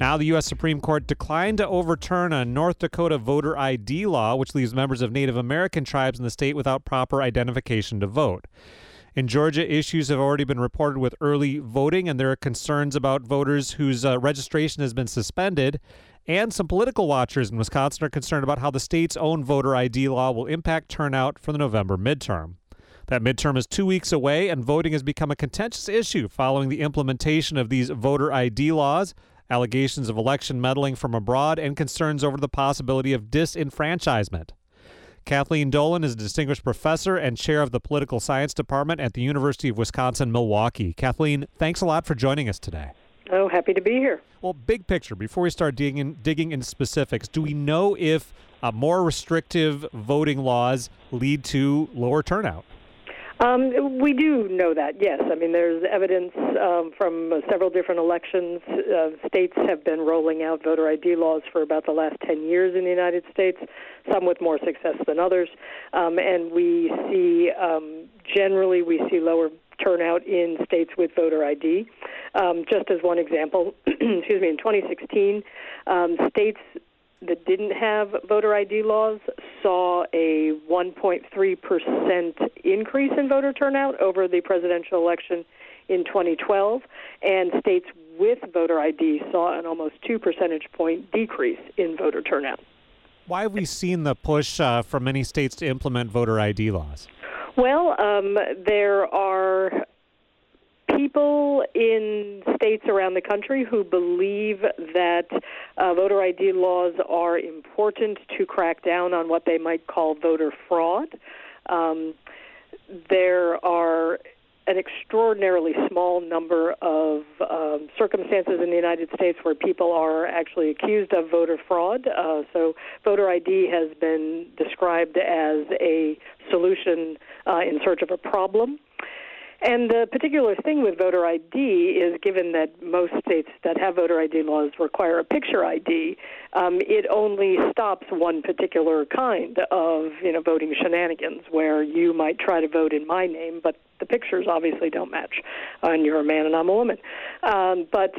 Now the U.S. Supreme Court declined to overturn a North Dakota voter ID law, which leaves members of Native American tribes in the state without proper identification to vote. In Georgia, issues have already been reported with early voting, and there are concerns about voters whose registration has been suspended. And some political watchers in Wisconsin are concerned about how the state's own voter ID law will impact turnout for the November midterm. That midterm is 2 weeks away, and voting has become a contentious issue following the implementation of these voter ID laws, allegations of election meddling from abroad, and concerns over the possibility of disenfranchisement. Kathleen Dolan is a distinguished professor and chair of the political science department at the University of Wisconsin-Milwaukee. Kathleen, thanks a lot for joining us today. Oh, happy to be here. Well, big picture, before we start digging into specifics, do we know if more restrictive voting laws lead to lower turnout? We do know that, yes. I mean, there's evidence from several different elections. States have been rolling out voter ID laws for about the last 10 years in the United States, some with more success than others. And we see, generally, we see lower turnout in states with voter ID. Just as one example, in 2016, states that didn't have voter ID laws saw a 1.3% increase in voter turnout over the presidential election in 2012, and states with voter ID saw an almost 2 percentage point decrease in voter turnout. Why have we seen the push from many states to implement voter ID laws? Well, there are people in states around the country who believe that voter ID laws are important to crack down on what they might call voter fraud. There are an extraordinarily small number of circumstances in the United States where people are actually accused of voter fraud. So voter ID has been described as a solution in search of a problem. And the particular thing with voter ID is, given that most states that have voter ID laws require a picture ID, it only stops one particular kind of, voting shenanigans, where you might try to vote in my name, but the pictures obviously don't match, and you're a man and I'm a woman. But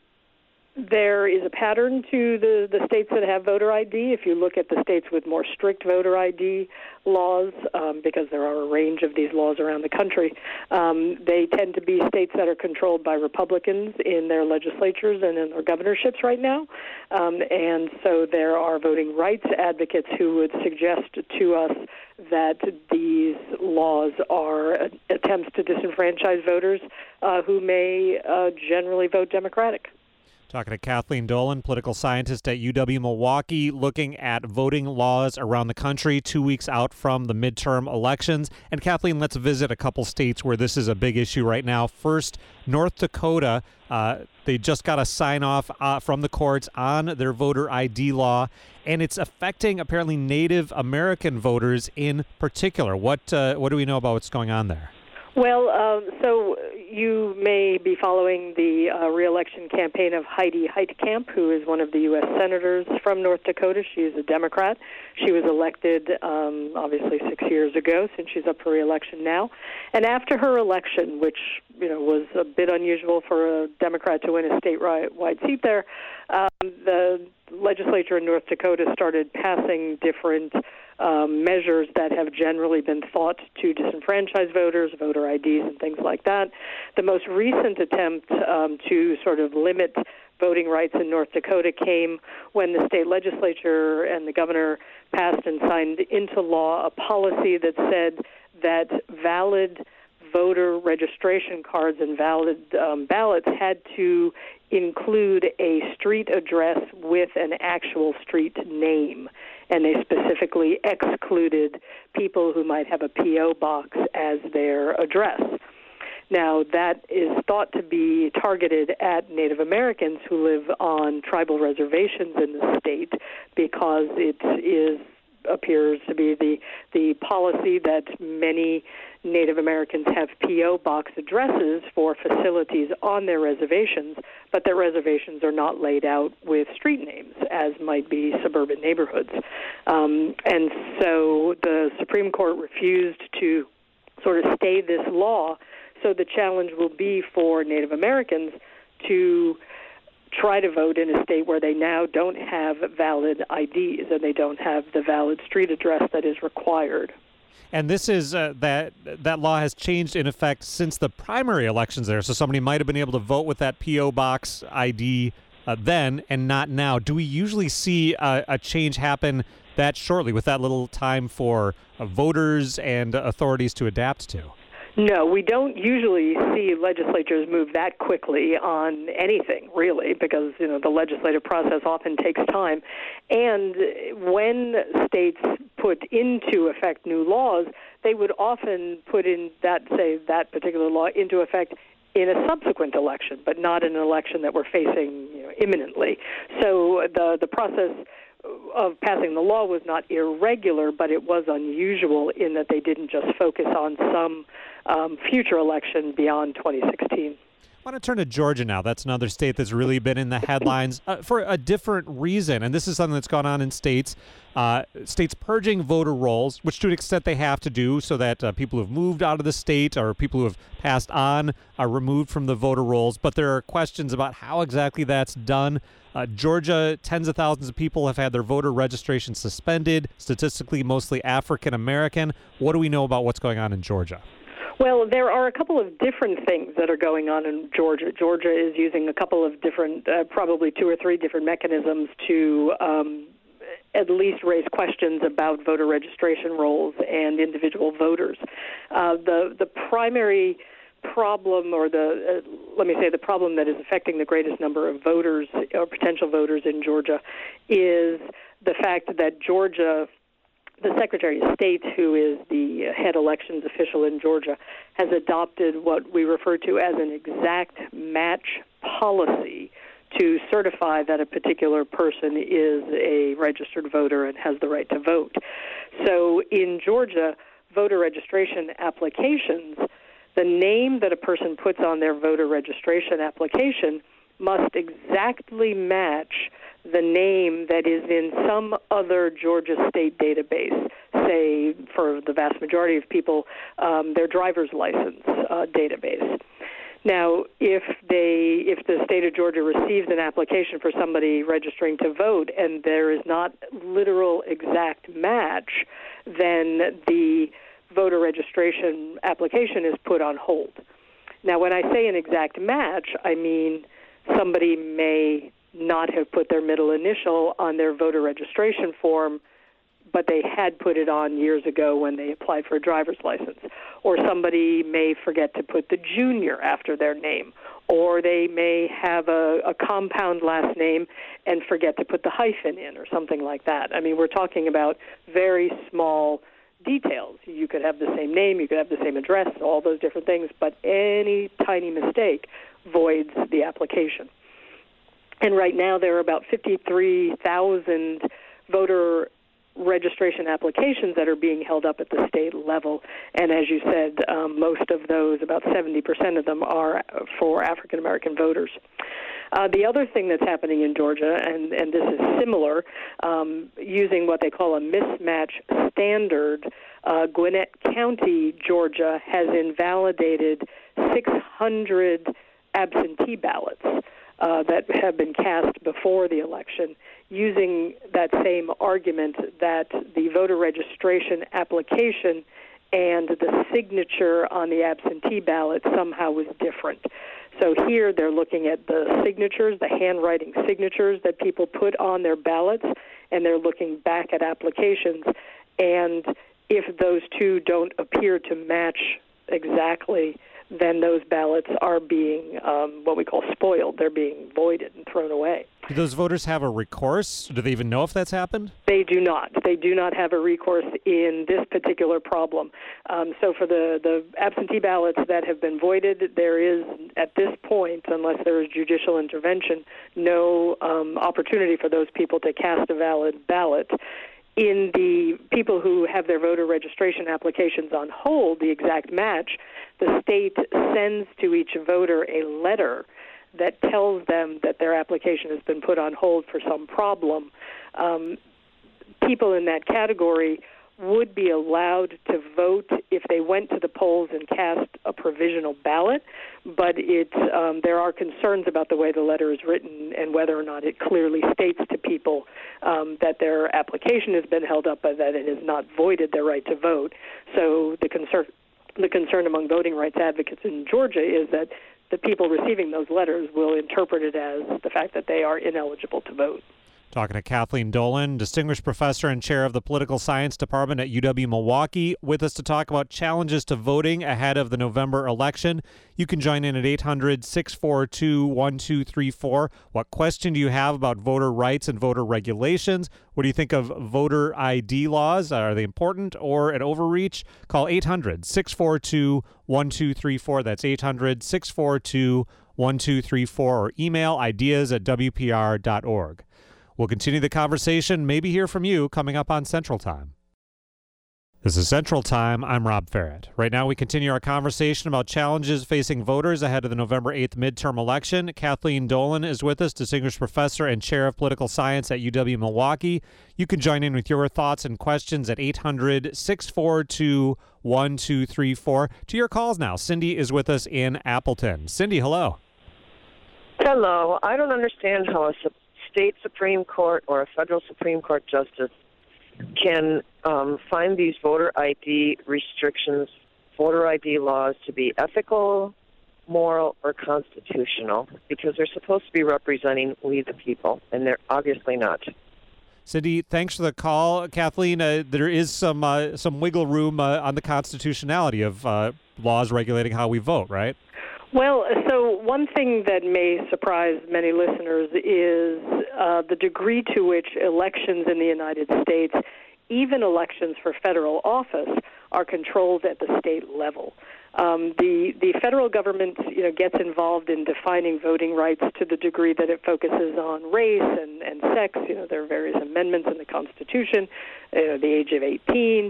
there is a pattern to the states that have voter ID. If you look at the states with more strict voter ID laws, because there are a range of these laws around the country, they tend to be states that are controlled by Republicans in their legislatures and in their governorships right now. And so there are voting rights advocates who would suggest to us that these laws are attempts to disenfranchise voters who may generally vote Democratic. Talking to Kathleen Dolan, political scientist at UW-Milwaukee, looking at voting laws around the country 2 weeks out from the midterm elections. And Kathleen, let's visit a couple states where this is a big issue right now. First, North Dakota. They just got a sign-off from the courts on their voter ID law, and it's affecting apparently Native American voters in particular. What do we know about what's going on there? Well, so you may be following the re-election campaign of Heidi Heitkamp, who is one of the U.S. senators from North Dakota. She is a Democrat. She was elected, obviously, 6 years ago, since she's up for re-election now. And after her election, which was a bit unusual for a Democrat to win a statewide seat there, the legislature in North Dakota started passing different measures that have generally been thought to disenfranchise voters, voter IDs and things like that. The most recent attempt to sort of limit voting rights in North Dakota came when the state legislature and the governor passed and signed into law a policy that said that valid voter registration cards and valid ballots had to include a street address with an actual street name. And they specifically excluded people who might have a P.O. box as their address. Now, that is thought to be targeted at Native Americans who live on tribal reservations in the state, because it appears to be the policy that many Native Americans have P.O. box addresses for facilities on their reservations, but their reservations are not laid out with street names, as might be suburban neighborhoods. And so the Supreme Court refused to sort of stay this law, so the challenge will be for Native Americans to try to vote in a state where they now don't have valid IDs and they don't have the valid street address that is required. And this is that law has changed in effect since the primary elections there. So somebody might have been able to vote with that P.O. box ID then and not now. Do we usually see a change happen that shortly with that little time for voters and authorities to adapt to? No, we don't usually see legislatures move that quickly on anything, really, because the legislative process often takes time. And when states put into effect new laws, they would often put in that particular law into effect in a subsequent election, but not in an election that we're facing imminently. So the process of passing the law was not irregular, but it was unusual in that they didn't just focus on some future election beyond 2016. I want to turn to Georgia now. That's another state that's really been in the headlines for a different reason, and this is something that's gone on in states purging voter rolls, which to an extent they have to do so that people who've moved out of the state or people who have passed on are removed from the voter rolls. But there are questions about how exactly that's done. Georgia, tens of thousands of people have had their voter registration suspended, statistically mostly African American. What do we know about what's going on in Georgia? Well, there are a couple of different things that are going on in Georgia. Georgia is using a couple of different, probably 2 or 3 different mechanisms to at least raise questions about voter registration rolls and individual voters. The primary problem, or the problem that is affecting the greatest number of voters or potential voters in Georgia, is the fact that Georgia, the Secretary of State, who is the head elections official in Georgia, has adopted what we refer to as an exact match policy to certify that a particular person is a registered voter and has the right to vote. So in Georgia, voter registration applications, the name that a person puts on their voter registration application must exactly match the name that is in some other Georgia state database, say, for the vast majority of people, their driver's license database. Now, if the state of Georgia receives an application for somebody registering to vote and there is not literal exact match, then the voter registration application is put on hold. Now, when I say an exact match, I mean somebody may not have put their middle initial on their voter registration form, but they had put it on years ago when they applied for a driver's license. Or somebody may forget to put the junior after their name. Or they may have a compound last name and forget to put the hyphen in or something like that. I mean, we're talking about very small details. You could have the same name, you could have the same address, all those different things, but any tiny mistake voids the application. And right now there are about 53,000 voter registration applications that are being held up at the state level. And as you said, most of those, about 70% of them, are for African American voters. The other thing that's happening in Georgia, and this is similar, using what they call a mismatch standard, Gwinnett County, Georgia, has invalidated 600 absentee ballots that have been cast before the election, using that same argument that the voter registration application and the signature on the absentee ballot somehow was different. So here they're looking at the signatures, the handwriting signatures that people put on their ballots, and they're looking back at applications. And if those two don't appear to match exactly, then those ballots are being what we call spoiled. They're being voided and thrown away. Do those voters have a recourse? Do they even know if that's happened? They do not. They do not have a recourse in this particular problem. So for the absentee ballots that have been voided, there is, at this point, unless there is judicial intervention, no opportunity for those people to cast a valid ballot. In the people who have their voter registration applications on hold, the exact match, the state sends to each voter a letter that tells them that their application has been put on hold for some problem. People in that category would be allowed to vote if they went to the polls and cast a provisional ballot, but there are concerns about the way the letter is written and whether or not it clearly states to people that their application has been held up, but that it has not voided their right to vote. So the concern among voting rights advocates in Georgia is that the people receiving those letters will interpret it as the fact that they are ineligible to vote. Talking to Kathleen Dolan, Distinguished Professor and Chair of the Political Science Department at UW-Milwaukee, with us to talk about challenges to voting ahead of the November election. You can join in at 800-642-1234. What question do you have about voter rights and voter regulations? What do you think of voter ID laws? Are they important or an overreach? Call 800-642-1234. That's 800-642-1234, or email ideas@wpr.org. We'll continue the conversation, maybe hear from you, coming up on Central Time. This is Central Time. I'm Rob Farrett. Right now, we continue our conversation about challenges facing voters ahead of the November 8th midterm election. Kathleen Dolan is with us, Distinguished Professor and Chair of Political Science at UW-Milwaukee. You can join in with your thoughts and questions at 800-642-1234. To your calls now. Cindy is with us in Appleton. Cindy, hello. Hello. I don't understand how a state Supreme Court or a federal Supreme Court justice can find these voter ID restrictions, voter ID laws to be ethical, moral, or constitutional, because they're supposed to be representing we the people, and they're obviously not. Cindy, thanks for the call. Kathleen, there is some wiggle room on the constitutionality of laws regulating how we vote, right? Well, so one thing that may surprise many listeners is the degree to which elections in the United States, even elections for federal office, are controlled at the state level. The federal government, gets involved in defining voting rights to the degree that it focuses on race and sex. There are various amendments in the Constitution, the age of 18,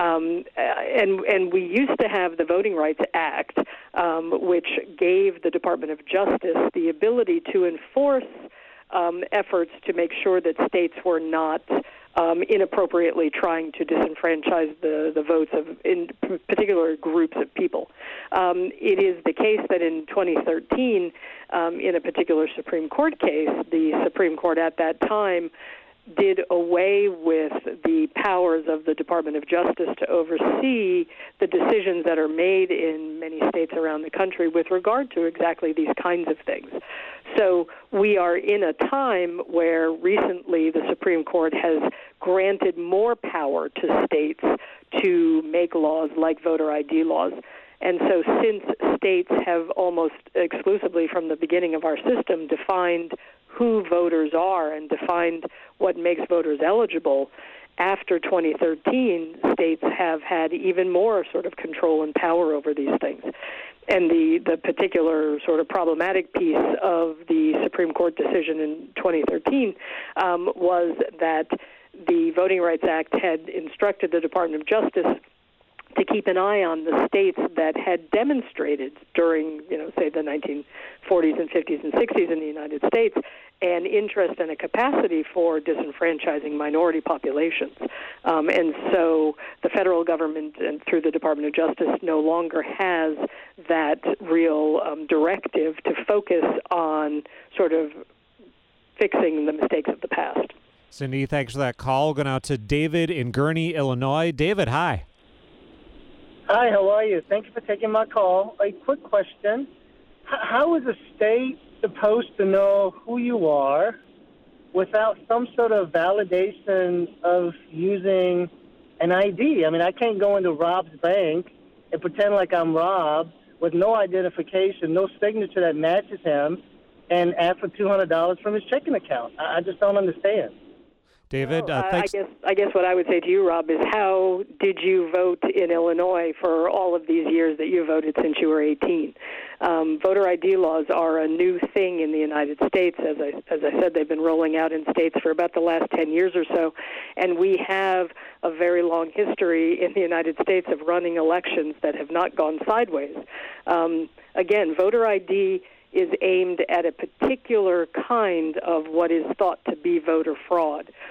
and we used to have the Voting Rights Act, which gave the Department of Justice the ability to enforce efforts to make sure that states were not inappropriately trying to disenfranchise the votes of in particular groups of people. It is the case that in 2013, in a particular Supreme Court case, the Supreme Court at that time did away with the powers of the Department of Justice to oversee the decisions that are made in many states around the country with regard to exactly these kinds of things. So we are in a time where recently the Supreme Court has granted more power to states to make laws like voter ID laws. And so since states have almost exclusively from the beginning of our system defined who voters are and defined what makes voters eligible, after 2013, states have had even more sort of control and power over these things. And the particular sort of problematic piece of the Supreme Court decision in 2013 was that the Voting Rights Act had instructed the Department of Justice to keep an eye on the states that had demonstrated during, say, the 1940s and 50s and 60s in the United States an interest and a capacity for disenfranchising minority populations. And so the federal government, and through the Department of Justice, no longer has that real directive to focus on sort of fixing the mistakes of the past. Cindy, thanks for that call. We'll go now to David in Gurnee, Illinois. David, hi. Hi, how are you? Thank you for taking my call. A quick question. How is a state supposed to know who you are without some sort of validation of using an ID? I mean, I can't go into Rob's bank and pretend like I'm Rob with no identification, no signature that matches him, and ask for $200 from his checking account. I just don't understand. David, thanks. I guess what I would say to you, Rob, is how did you vote in Illinois for all of these years that you voted since you were 18? Voter ID laws are a new thing in the United States. As I said, they've been rolling out in states for about the last 10 years or so, and we have a very long history in the United States of running elections that have not gone sideways. Again, voter ID is aimed at a particular kind of what is thought to be voter fraud,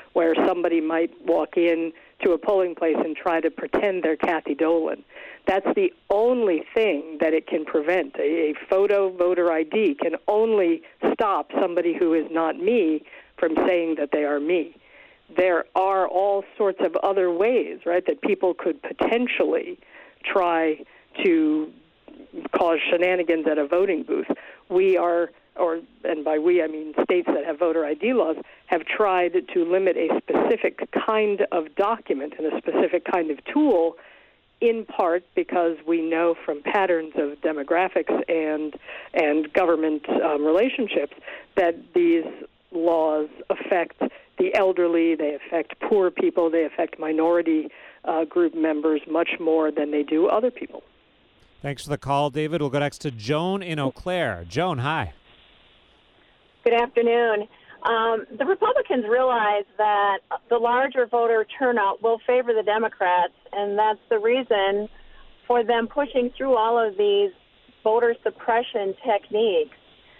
where somebody might walk in to a polling place and try to pretend they're Kathy Dolan. That's the only thing that it can prevent. A photo voter ID can only stop somebody who is not me from saying that they are me. There are all sorts of other ways, right, that people could potentially try to cause shenanigans at a voting booth. We are, and by we I mean states that have voter ID laws, have tried to limit a specific kind of document and a specific kind of tool, in part because we know from patterns of demographics and government relationships that these laws affect the elderly, they affect poor people, they affect minority group members much more than they do other people. Thanks for the call, David. We'll go next to Joan in Eau Claire. Joan, hi. Good afternoon. The Republicans realize that the larger voter turnout will favor the Democrats, and that's the reason for them pushing through all of these voter suppression techniques.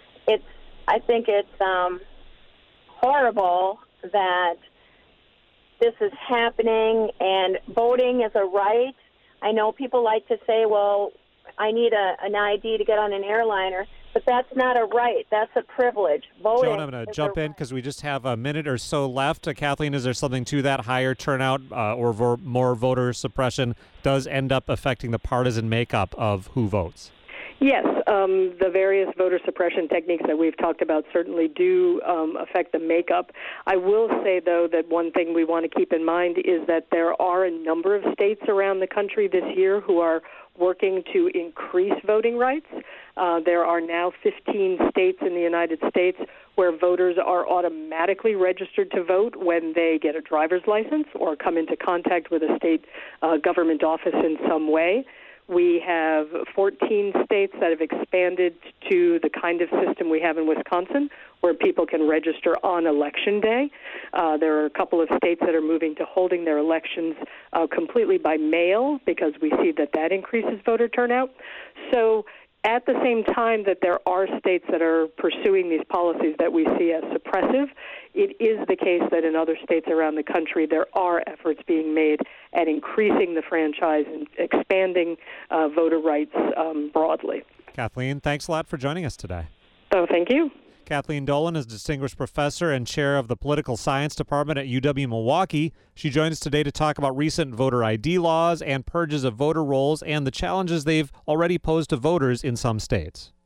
I think it's horrible that this is happening, and voting is a right. I know people like to say, well, I need an ID to get on an airliner, but that's not a right. That's a privilege. Voting. Joan, I'm going to jump in because we just have a minute or so left. Kathleen, is there something to that higher turnout or more voter suppression does end up affecting the partisan makeup of who votes? Yes, the various voter suppression techniques that we've talked about certainly do affect the makeup. I will say, though, that one thing we want to keep in mind is that there are a number of states around the country this year who are working to increase voting rights. There are now 15 states in the United States where voters are automatically registered to vote when they get a driver's license or come into contact with a state government office in some way. We have 14 states that have expanded to the kind of system we have in Wisconsin, where people can register on Election Day. There are a couple of states that are moving to holding their elections completely by mail because we see that increases voter turnout. So at the same time that there are states that are pursuing these policies that we see as suppressive, it is the case that in other states around the country there are efforts being made at increasing the franchise and expanding voter rights broadly. Kathleen, thanks a lot for joining us today. Oh, thank you. Kathleen Dolan is Distinguished Professor and Chair of the Political Science Department at UW-Milwaukee. She joins us today to talk about recent voter ID laws and purges of voter rolls and the challenges they've already posed to voters in some states.